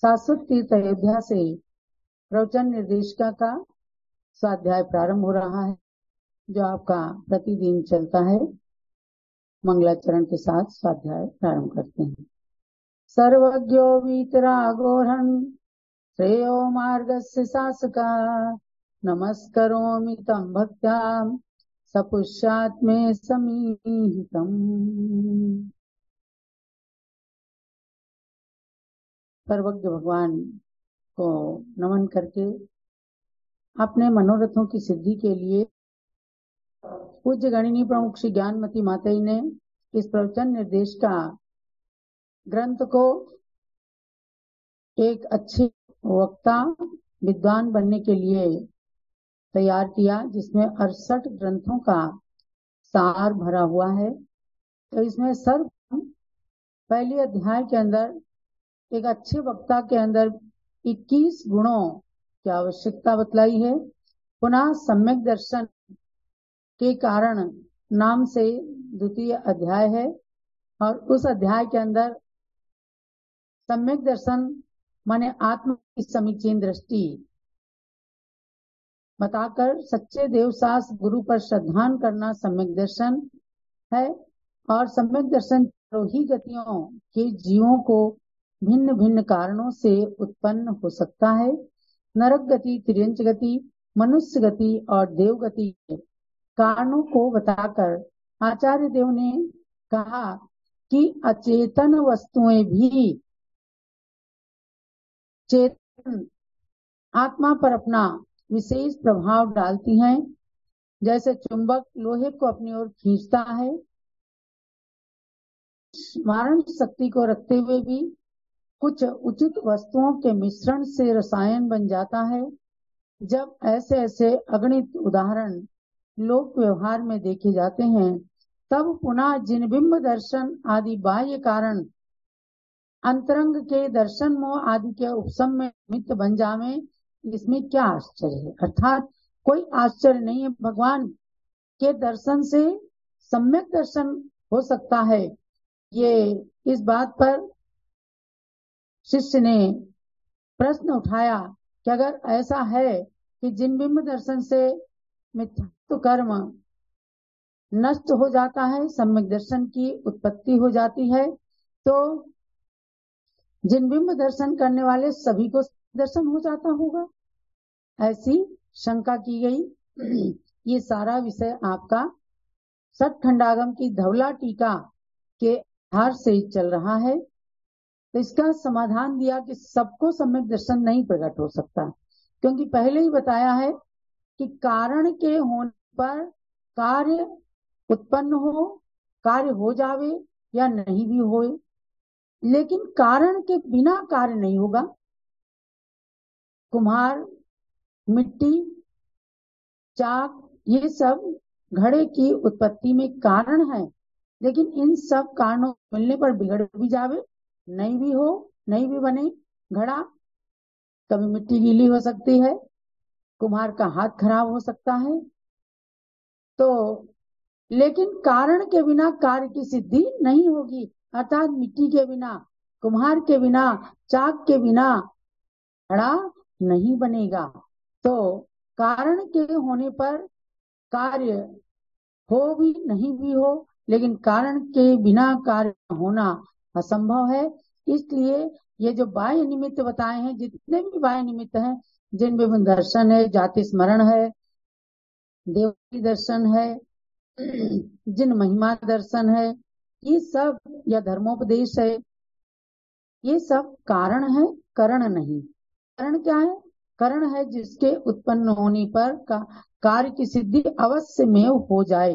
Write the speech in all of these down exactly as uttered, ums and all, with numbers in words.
शाश्वत तीर्थ अयोध्या से प्रवचन निर्देशिका का स्वाध्याय प्रारंभ हो रहा है, जो आपका प्रतिदिन चलता है। मंगलाचरण के साथ स्वाध्याय प्रारंभ करते हैं। सर्वज्ञो वीतरागोहन श्रेयो मार्गस्य शासका नमस्करोमि तं भक्त्यां सपुष्यात्मे समीहितम्। सर्वज्ञ भगवान को नमन करके अपने मनोरथों की सिद्धि के लिए पूज्य गणिनी प्रमुख श्री ज्ञानमती माताजी ने इस प्रवचन निर्देश का ग्रंथ को एक अच्छे वक्ता विद्वान बनने के लिए तैयार किया, जिसमें अड़सठ ग्रंथों का सार भरा हुआ है। तो इसमें सर्व पहले अध्याय के अंदर एक अच्छे वक्ता के अंदर इक्कीस गुणों की आवश्यकता बतलाई है। पुनः सम्यक दर्शन के कारण नाम से द्वितीय अध्याय है, और उस अध्याय के अंदर सम्यक दर्शन माने आत्म की समीचीन दृष्टि बताकर सच्चे देवसास गुरु पर श्रद्धान करना सम्यक दर्शन है। और सम्यक दर्शन ही गतियों के जीवों को भिन्न भिन्न कारणों से उत्पन्न हो सकता है। नरक गति, तिर्यंच गति, मनुष्य गति और देव गति के कारणों को बताकर आचार्य देव ने कहा कि अचेतन वस्तुएं भी चेतन आत्मा पर अपना विशेष प्रभाव डालती हैं। जैसे चुंबक लोहे को अपनी ओर खींचता है, स्मरण शक्ति को रखते हुए भी कुछ उचित वस्तुओं के मिश्रण से रसायन बन जाता है। जब ऐसे ऐसे अगणित उदाहरण लोक व्यवहार में देखे जाते हैं, तब पुनः जिन बिंब दर्शन आदि बाह्य कारण अंतरंग के दर्शन मोह आदि के उपशम में निमित्त बन जावे, इसमें क्या आश्चर्य है। अर्थात कोई आश्चर्य नहीं है, भगवान के दर्शन से सम्यक दर्शन हो सकता है। ये इस बात पर शिष्य ने प्रश्न उठाया कि अगर ऐसा है कि जिन बिंब दर्शन से मिथ्यात्व कर्म नष्ट हो जाता है, सम्यक दर्शन की उत्पत्ति हो जाती है, तो जिन बिंब दर्शन करने वाले सभी को दर्शन हो जाता होगा, ऐसी शंका की गई। ये सारा विषय आपका सठ खंडागम की धवला टीका के आधार से चल रहा है। तो इसका समाधान दिया कि सबको सम्यक दर्शन नहीं प्रकट हो सकता, क्योंकि पहले ही बताया है कि कारण के होने पर कार्य उत्पन्न हो, कार्य हो जावे या नहीं भी होए, लेकिन कारण के बिना कार्य नहीं होगा। कुम्हार, मिट्टी, चाक, ये सब घड़े की उत्पत्ति में कारण है, लेकिन इन सब कारणों मिलने पर बिगड़ भी जावे, नहीं भी हो, नहीं भी बने घड़ा। कभी मिट्टी गीली हो सकती है, कुम्हार का हाथ खराब हो सकता है। तो लेकिन कारण के बिना कार्य की सिद्धि नहीं होगी। अर्थात मिट्टी के बिना, कुम्हार के बिना, चाक के बिना घड़ा नहीं बनेगा। तो कारण के होने पर कार्य हो भी नहीं भी हो, लेकिन कारण के बिना कार्य होना असंभव है। इसलिए ये जो बाह्य निमित्त बताए हैं, जितने भी बाह्य निमित्त हैं, जिन विभिन्न दर्शन है, जाति स्मरण है, देवकी दर्शन है, जिन महिमा दर्शन है, ये सब, या धर्मोपदेश है, ये सब कारण है, करण नहीं। कारण क्या है? करण है जिसके उत्पन्न होने पर का कार्य की सिद्धि अवश्य में हो जाए,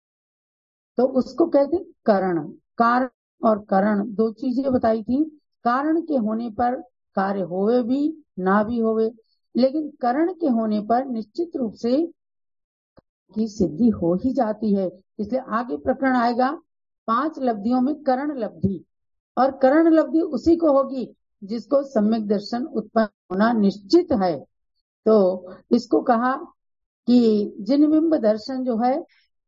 तो उसको कहते हैं करण। कारण और करण दो चीजें बताई थी। कारण के होने पर कार्य होवे भी, ना भी होवे, लेकिन करण के होने पर निश्चित रूप से की सिद्धि हो ही जाती है। इसलिए आगे प्रकरण आएगा पांच लब्धियों में करण लब्धि, और करण लब्धि उसी को होगी जिसको सम्यक दर्शन उत्पन्न होना निश्चित है। तो इसको कहा कि जिन बिंब दर्शन जो है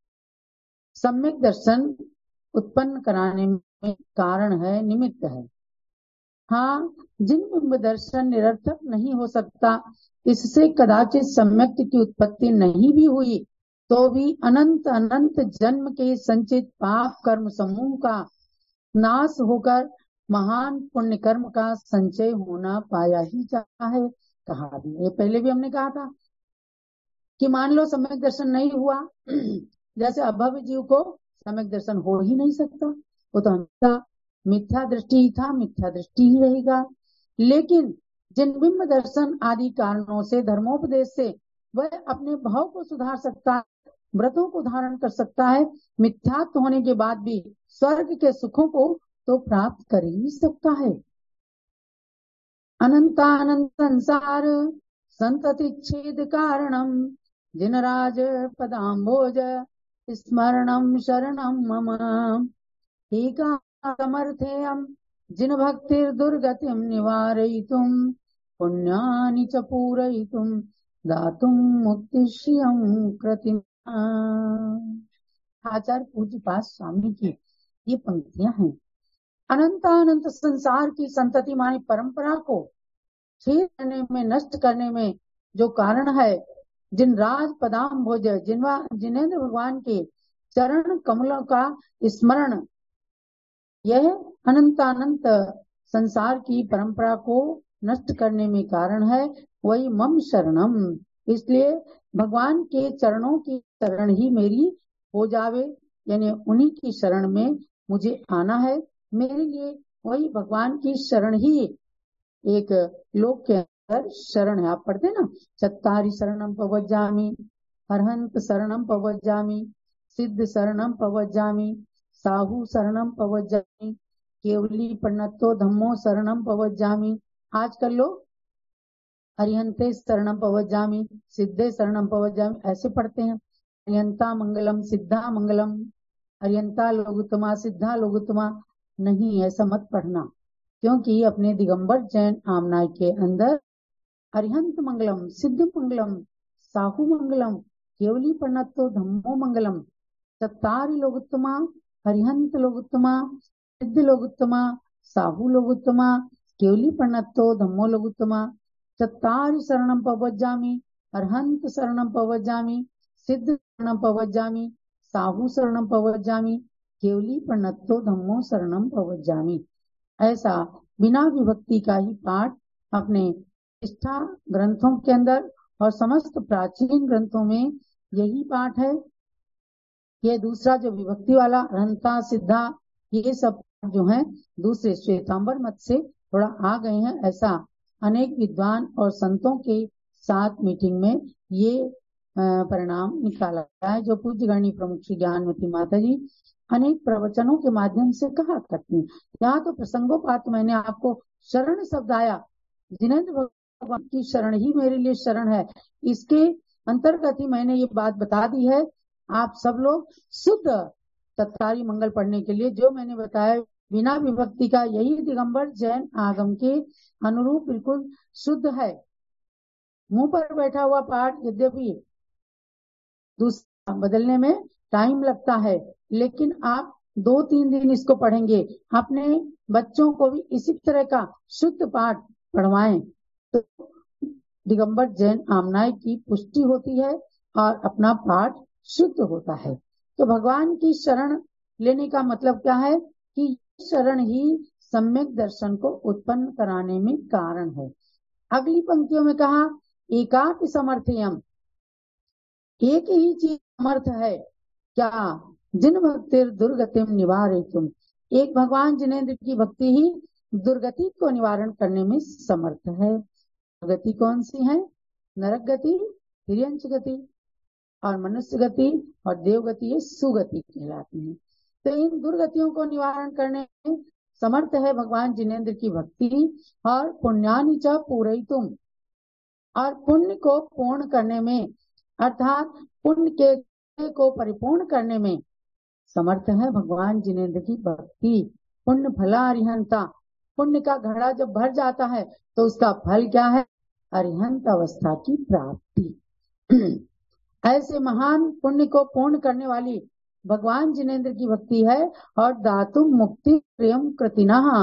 सम्यक दर्शन उत्पन्न कराने में कारण है, निमित्त है। हाँ, जिन बिंब दर्शन निरर्थक नहीं हो सकता, इससे कदाचित सम्यक की उत्पत्ति नहीं भी हुई तो भी अनंत अनंत जन्म के संचित पाप कर्म समूह का नाश होकर महान पुण्य कर्म का संचय होना पाया ही जाता है। कहा भी, ये पहले भी हमने कहा था कि मान लो सम्यक दर्शन नहीं हुआ, जैसे अभव्य जीव को सम्यक दर्शन हो ही नहीं सकता, वो तो हमेशा मिथ्या दृष्टि ही था, मिथ्या दृष्टि ही रहेगा। लेकिन जिन बिंब दर्शन आदि कारणों से, धर्मोपदेश से वह अपने भाव को सुधार सकता है, व्रतों को धारण कर सकता है, मिथ्यात्व होने के बाद भी स्वर्ग के सुखों को तो प्राप्त कर ही सकता है। अनंतानंत संसार संतति छेद कारणम जिनराज पदाम्भोज स्मरणम शरणम मम एका समर्थेयम जिन भक्तिर दुर्गतिम निवारयितुम पुण्यानि च पूरयितुम दातुम मुक्तिश्रियं कृतिम। आचार्य पूज्य पाद स्वामी की ये पंक्तियां हैं। अनंतानंत संसार की संतति मानी परंपरा को छेद करने में, नष्ट करने में जो कारण है, जिन राज पदाम भोज, जिनवा जिनेन्द्र भगवान के चरण कमलों का स्मरण, यह अनंतानंत संसार की परंपरा को नष्ट करने में कारण है। वही मम शरणम, इसलिए भगवान के चरणों की शरण ही मेरी हो जावे, यानी उन्हीं की शरण में मुझे आना है। मेरे लिए वही भगवान की शरण ही एक लोक के अंदर शरण है। आप पढ़ते ना, चत्तारि शरणम पवज्जामि, अरहंत शरणम पवज्जामि, सिद्ध शरणम पवज्जामि, साहू शरणम पवज्जामि, केवली पन्नतो धम्मो शरणम पवज्जामि। आजकल लोग अरिहंते शरणम पवज्जामि, सिद्धे शरणम पवज्जामि ऐसे पढ़ते हैं। अरिहंता मंगलम सिद्धा मंगलम, अरिहंता लोगुत्तमा सिद्धा लोगुत्तमा, नहीं, ऐसा मत पढ़ना, क्योंकि अपने दिगंबर जैन आमनाय के अंदर अरिहंत मंगलम, सिद्ध मंगलम, साहू मंगलम, केवली पन्नतो धम्मो मंगलम, चत्तारि लोगुत्तमा, अरिहंत लोगुत्तमा, सिद्ध लोगुत्तमा, साहू लोगुत्तमा, केवली पन्नतो धम्मो लोगुत्तमा, चत्तारि शरणम पवज्जामि, अरहंत शरणम पवज्जामि, सिद्ध शरणम पवज्जामि, साहू शरणम पवज्जामि, केवली पन्नतो धम्मो शरणम पवज्जामि। ऐसा बिना विभक्ति का ही पाठ अपने निष्ठा ग्रंथों के अंदर और समस्त प्राचीन ग्रंथों में यही पाठ है। ये दूसरा जो विभक्ति वाला अरहंता सिद्धा, ये सब जो है दूसरे श्वेतांबर मत से थोड़ा आ गए हैं। ऐसा अनेक विद्वान और संतों के साथ मीटिंग में ये परिणाम निकाला है, जो पूज्य गणी प्रमुख श्री ज्ञानवती माता जी अनेक प्रवचनों के माध्यम से कहा करती हैं। यहाँ तो प्रसंगोपात मैंने आपको शरण शब्द आया, जिनेन्द्र भगवान की शरण ही मेरे लिए शरण है, इसके अंतर्गत ही मैंने ये बात बता दी है। आप सब लोग शुद्ध तत्काली मंगल पढ़ने के लिए जो मैंने बताया बिना विभक्ति का, यही दिगंबर जैन आगम के अनुरूप बिल्कुल शुद्ध है। मुंह पर बैठा हुआ पाठ यद्यपि दूसरा बदलने में टाइम लगता है, लेकिन आप दो तीन दिन इसको पढ़ेंगे, अपने बच्चों को भी इसी तरह का शुद्ध पाठ पढ़वाएं तो दिगंबर जैन आमनाय की पुष्टि होती है और अपना पाठ शुद्ध होता है। तो भगवान की शरण लेने का मतलब क्या है कि शरण ही सम्यक दर्शन को उत्पन्न कराने में कारण है। अगली पंक्तियों में कहा एकापि समर्थयम, एक ही चीज समर्थ है क्या, जिन भक्तिर दुर्गतिम निवारयितुम, एक भगवान जिनेन्द्र की भक्ति ही दुर्गति को निवारण करने में समर्थ है। गति कौन सी है? नरक गति, तिर्यंच गति और मनुष्य गति और देवगति, ये सुगति कहलाती है। तो इन दुर्गतियों को निवारण करने में समर्थ है भगवान जिनेन्द्र की भक्ति। और पुण्यानि च पूरयितुम, और पुण्य को पूर्ण करने में, अर्थात पुण्य के को परिपूर्ण करने में समर्थ है भगवान जिनेन्द्र की भक्ति। पुण्य फला अरिहंता, पुण्य का घड़ा जब भर जाता है तो उसका फल क्या है? अरिहंत अवस्था की प्राप्ति। ऐसे महान पुण्य को पूर्ण करने वाली भगवान जिनेन्द्र की भक्ति है। और दातुम मुक्ति प्रियम कृतिना,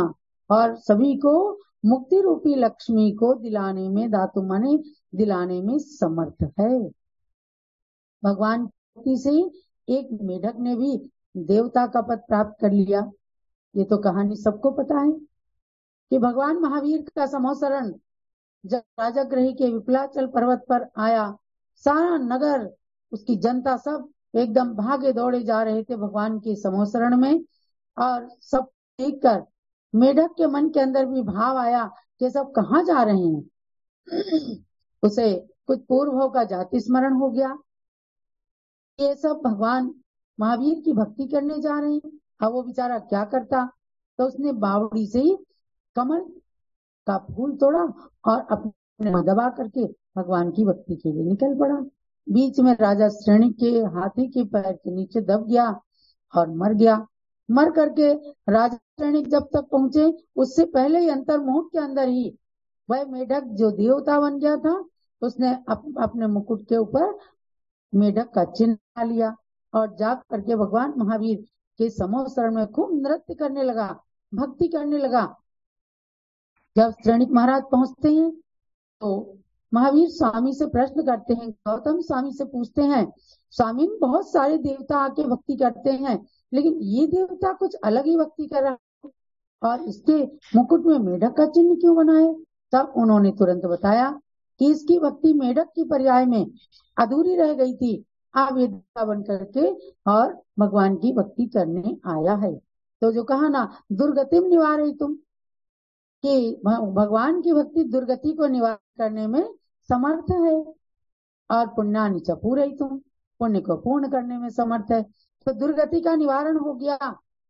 और सभी को मुक्ति रूपी लक्ष्मी को दिलाने में, धातु माने दिलाने में समर्थ है। भगवान भक्ति से एक मेढक ने भी देवता का पद प्राप्त कर लिया। ये तो कहानी सबको पता है कि भगवान महावीर का समोसरण जब राजगृह के विपलाचल पर्वत पर आया, सारा नगर, उसकी जनता सब एकदम भागे दौड़े जा रहे थे भगवान के समोसरण में। और सब देखकर मेढक के मन के अंदर भी भाव आया कि सब कहाँ जा रहे हैं। उसे कुछ पूर्व का जाति स्मरण हो गया, ये सब भगवान महावीर की भक्ति करने जा रहे हैं। अब वो बेचारा क्या करता, तो उसने बावड़ी से ही कमल का फूल तोड़ा और अपने दबा करके भगवान की भक्ति के लिए निकल पड़ा। बीच में राजा श्रेणी के हाथी के पैर के नीचे दब गया और मर गया। मर करके राजा श्रेणी जब तक पहुंचे, उससे पहले ही अंतर्मुहूर्त के अंदर ही वह मेढक जो देवता बन गया था, उसने अप, अपने मुकुट के ऊपर मेढक का चिन्ह लिया और जा करके भगवान महावीर के समोसरण में खूब नृत्य करने लगा, भक्ति करने लगा। जब श्रेणिक महाराज पहुंचते हैं तो महावीर स्वामी से प्रश्न करते हैं, गौतम स्वामी से पूछते हैं, स्वामी बहुत सारे देवता आके भक्ति करते हैं, लेकिन ये देवता कुछ अलग ही भक्ति कर रहा है और इसके मुकुट में मेढक का चिन्ह क्यों बना है? तब उन्होंने तुरंत बताया कि इसकी भक्ति मेढक की पर्याय में अधूरी रह गई थी, अब ये देवता बन करके और भगवान की भक्ति करने आया है। तो जो कहा ना, दुर्गतिम निवारे तुम, कि भगवान की भक्ति दुर्गति को निवारण करने में समर्थ है, और पुण्यानि च पूरयितुम, पुण्य को पूर्ण करने में समर्थ है। तो दुर्गति का निवारण हो गया,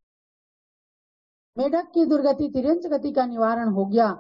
मेढक की दुर्गति तिर्यंच गति का निवारण हो गया।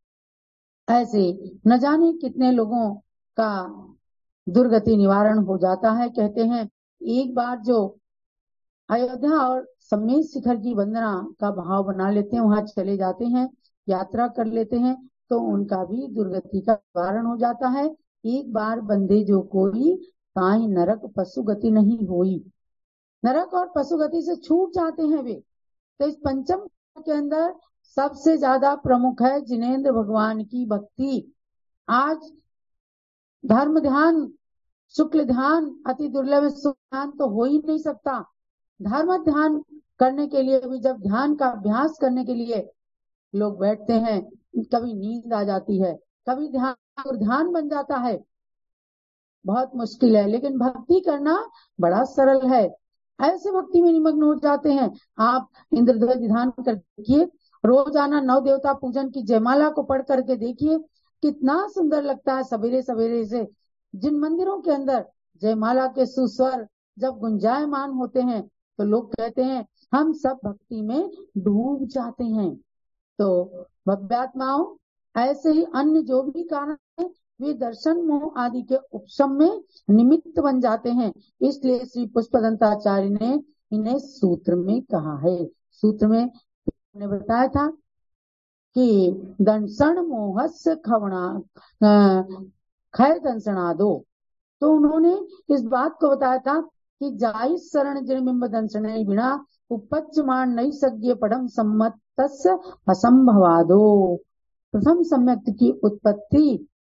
ऐसे न जाने कितने लोगों का दुर्गति निवारण हो जाता है। कहते हैं एक बार जो अयोध्या और सम्मेद शिखर की वंदना का भाव बना लेते हैं, वहां चले जाते हैं, यात्रा कर लेते हैं, तो उनका भी दुर्गति का निवारण हो जाता है। एक बार बंदे जो कोई ताई नरक पशुगति नहीं हुई, नरक और पशुगति से छूट जाते हैं वे। तो इस पंचम के अंदर सबसे ज्यादा प्रमुख है जिनेंद्र भगवान की भक्ति। आज धर्म ध्यान, शुक्ल ध्यान अति दुर्लभ, सुख ध्यान तो हो ही नहीं सकता। धर्म ध्यान करने के लिए भी, जब ध्यान का अभ्यास करने के लिए लोग बैठते हैं, कभी नींद आ जाती है, कभी ध्यान ध्यान बन जाता है, बहुत मुश्किल है। लेकिन भक्ति करना बड़ा सरल है, ऐसे भक्ति में निमग्न हो जाते हैं। आप इंद्रध्वज ध्यान कर देखिए, रोजाना नौ देवता पूजन की जयमाला को पढ़ करके देखिए, कितना सुंदर लगता है। सवेरे सवेरे से जिन मंदिरों के अंदर जयमाला के सुस्वर जब गुंजायमान होते हैं, तो लोग कहते हैं हम सब भक्ति में डूब जाते हैं। तो भव्यात्माओं, ऐसे ही अन्य जो भी कारण है, वे दर्शन मोह आदि के उपशम में निमित्त बन जाते हैं। इसलिए श्री पुष्पदंताचार्य ने इन्हें सूत्र में कहा है। सूत्र में ने बताया था कि दंशन मोहस्य खवना खैर दंशना दो, तो उन्होंने इस बात को बताया था कि जाई शरण जिनबिंब दंशन बिना उपच्यमान नई सज्ञ पढ़म सम्मत असंभवादो। प्रथम सम्यक की उत्पत्ति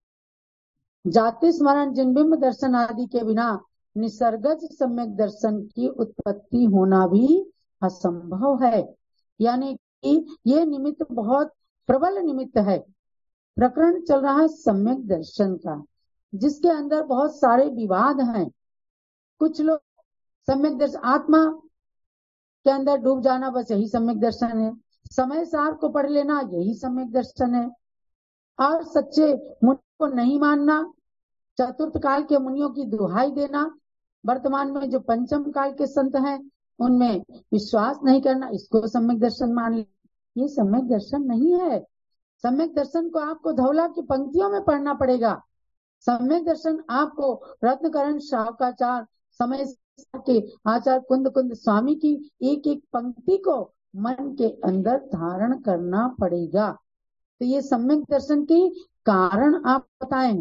जाति स्मरण जिनबिंब दर्शन आदि के बिना निसर्गज सम्यक दर्शन की उत्पत्ति होना भी असंभव है। यानी कि ये निमित्त बहुत प्रबल निमित्त है। प्रकरण चल रहा है सम्यक दर्शन का, जिसके अंदर बहुत सारे विवाद हैं। कुछ लोग सम्यक दर्शन, आत्मा के अंदर डूब जाना, बस यही सम्यक दर्शन है। समय सार को पढ़ लेना, यही सम्यक दर्शन है। और सच्चे मुनि को नहीं मानना, चतुर्थ काल के मुनियों की दुहाई देना, वर्तमान में जो पंचम काल के संत हैं उनमें विश्वास नहीं करना, इसको सम्यक दर्शन मान ले। ये सम्यक दर्शन नहीं है। सम्यक दर्शन को आपको धौला की पंक्तियों में पढ़ना पड़ेगा। सम्यक दर्शन आपको रत्नकरण शावकाचार, समय के आचार्य कुंद कुंद स्वामी की एक एक पंक्ति को मन के अंदर धारण करना पड़ेगा। तो ये सम्यक दर्शन के कारण आप बताएं।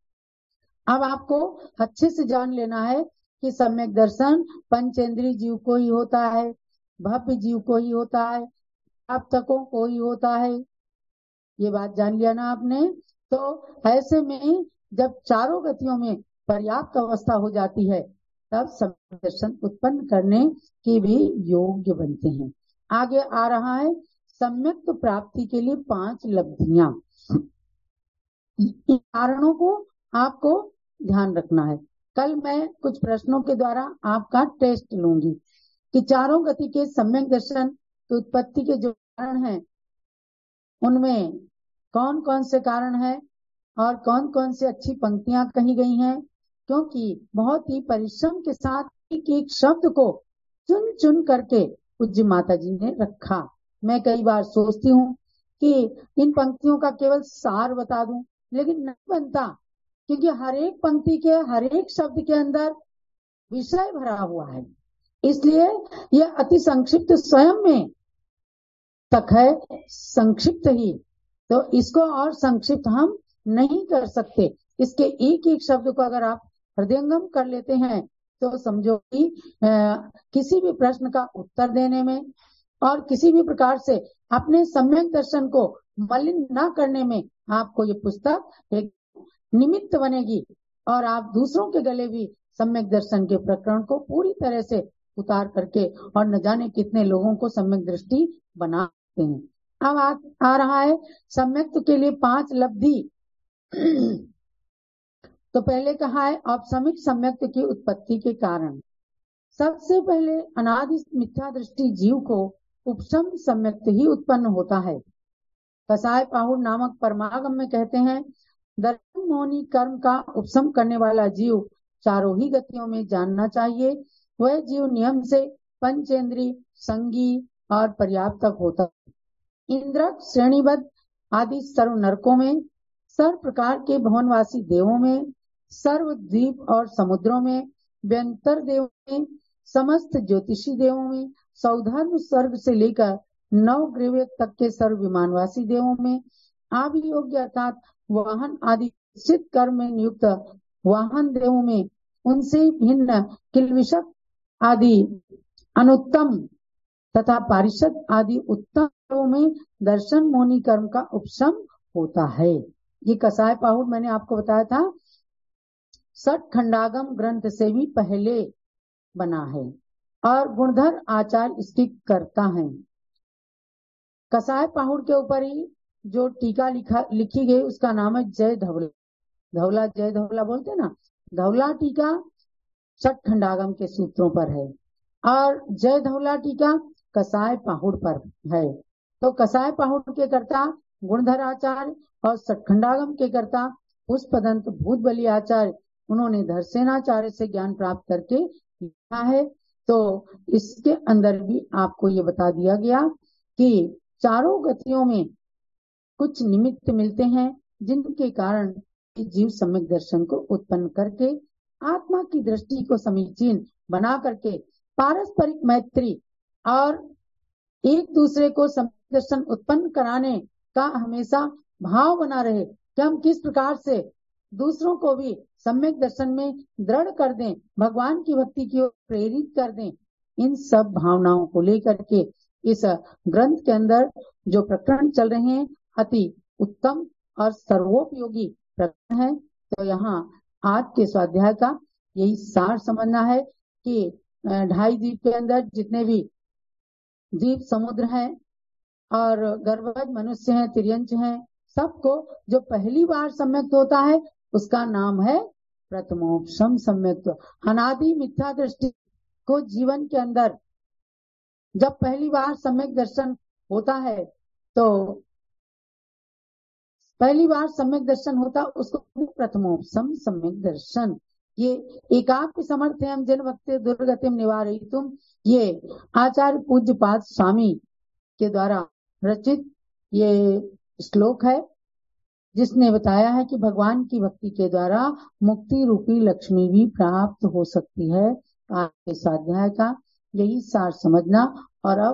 अब आपको अच्छे से जान लेना है कि सम्यक दर्शन पंचेंद्रिय जीव को ही होता है, भव्य जीव को ही होता है। पर्याप्तकों को ही होता है। ये बात जान लिया ना आपने। तो ऐसे में जब चारों गतियों में पर्याप्त अवस्था हो जाती है तब सम्यक दर्शन उत्पन्न करने के भी योग्य बनते हैं। आगे आ रहा है सम्यक प्राप्ति के लिए पांच लब्धियां। इन कारणों को आपको ध्यान रखना है। कल मैं कुछ प्रश्नों के द्वारा आपका टेस्ट लूंगी कि चारों गति के सम्यक दर्शन की उत्पत्ति के जो कारण हैं उनमें कौन कौन से कारण हैं और कौन कौन से अच्छी पंक्तियां कही गई हैं, क्योंकि बहुत ही परिश्रम के साथ एक एक शब्द को चुन चुन करके पूज्य माता जी ने रखा। मैं कई बार सोचती हूँ कि इन पंक्तियों का केवल सार बता दूं, लेकिन नहीं बनता, क्योंकि हर एक पंक्ति के हर एक शब्द के अंदर विषय भरा हुआ है। इसलिए यह अति संक्षिप्त स्वयं में तक है संक्षिप्त ही, तो इसको और संक्षिप्त हम नहीं कर सकते। इसके एक एक शब्द को अगर आप हृदयंगम कर लेते हैं तो समझो कि किसी भी प्रश्न का उत्तर देने में और किसी भी प्रकार से अपने सम्यक दर्शन को मलिन न करने में आपको ये पुस्तक एक निमित्त बनेगी और आप दूसरों के गले भी सम्यक दर्शन के प्रकरण को पूरी तरह से उतार करके और न जाने कितने लोगों को सम्यक दृष्टि बना सकते हैं। अब आ, आ रहा है सम्यक के लिए पांच लब्धि। तो पहले कहा है औपसमिक सम्यक की उत्पत्ति के कारण। सबसे पहले अनादि मिथ्या दृष्टि जीव को उपशम सम्यक ही उत्पन्न होता है। कसाय पाहुर नामक परमागम में कहते हैं दर्शन मोहनी कर्म का उपशम करने वाला जीव चारों ही गतियों में जानना चाहिए। वह जीव नियम से पंचेंद्री संगी और पर्याप्तक होता है। इंद्र श्रेणीबद्ध आदि सर्व नरकों में, सर्व प्रकार के भवनवासी देवों में, सर्व द्वीप और समुद्रों में, व्यंतर देवों में, समस्त ज्योतिषी देवों में, सौधर्म स्वर्ग से लेकर नव ग्रीव तक के सर्व विमानवासी देवों में, आभियोग्य अर्थात वाहन आदि सिद्ध कर्म में नियुक्त वाहन देवों में, उनसे भिन्न किलविषक आदि अनुत्तम तथा पारिषद आदि उत्तम देवों में दर्शन मोहनी कर्म का उपशम होता है। ये कसाय पाहुर मैंने आपको बताया था सठ खंडागम ग्रंथ से भी पहले बना है और गुणधर आचार्य इसकी करता है। कसाय पाहुर के ऊपर ही जो टीका लिखा लिखी गई उसका नाम है जय धवला। धवला जय धवला बोलते ना, धवला टीका सठ खंडागम के सूत्रों पर है और जय धवला टीका कसाय पाहुर पर है। तो कसाय पाहुर के कर्ता गुणधर आचार्य और सठखंडागम के कर्ता पुष्पदंत भूत बलि आचार्य, उन्होंने धरसेनाचार्य से ज्ञान प्राप्त करके लिखा है। तो इसके अंदर भी आपको ये बता दिया गया कि चारों गतियों में कुछ निमित्त मिलते हैं जिनके कारण जीव सम्यक दर्शन को उत्पन्न करके आत्मा की दृष्टि को समीचीन बना करके पारस्परिक मैत्री और एक दूसरे को सम्यक दर्शन उत्पन्न कराने का हमेशा भाव बना रहे कि हम किस प्रकार से दूसरों को भी सम्यक दर्शन में दृढ़ कर दें, भगवान की भक्ति की ओर प्रेरित कर दें। इन सब भावनाओं को लेकर के इस ग्रंथ के अंदर जो प्रकरण चल रहे हैं अति उत्तम और सर्वोपयोगी प्रकरण है। तो यहाँ आज के स्वाध्याय का यही सार समझना है कि ढाई द्वीप के अंदर जितने भी द्वीप समुद्र हैं और गर्भज मनुष्य हैं, तिर्यंच हैं, सबको जो पहली बार सम्यक्त होता है उसका नाम है प्रथमोपशम सम्यक्त। अनादि मिथ्या दृष्टि को जीवन के अंदर जब पहली बार सम्यक दर्शन होता है तो पहली बार सम्यक दर्शन होता उसको प्रथमोपशम सम्यक दर्शन। ये एकाप्य समर्थ हम जन भक्ति दुर्गतिम निवारयितुम, ये आचार्य पूज्य पाद स्वामी के द्वारा रचित ये श्लोक है जिसने बताया है कि भगवान की भक्ति के द्वारा मुक्ति रूपी लक्ष्मी भी प्राप्त हो सकती है। आज के स्वाध्याय का यही सार समझना और अब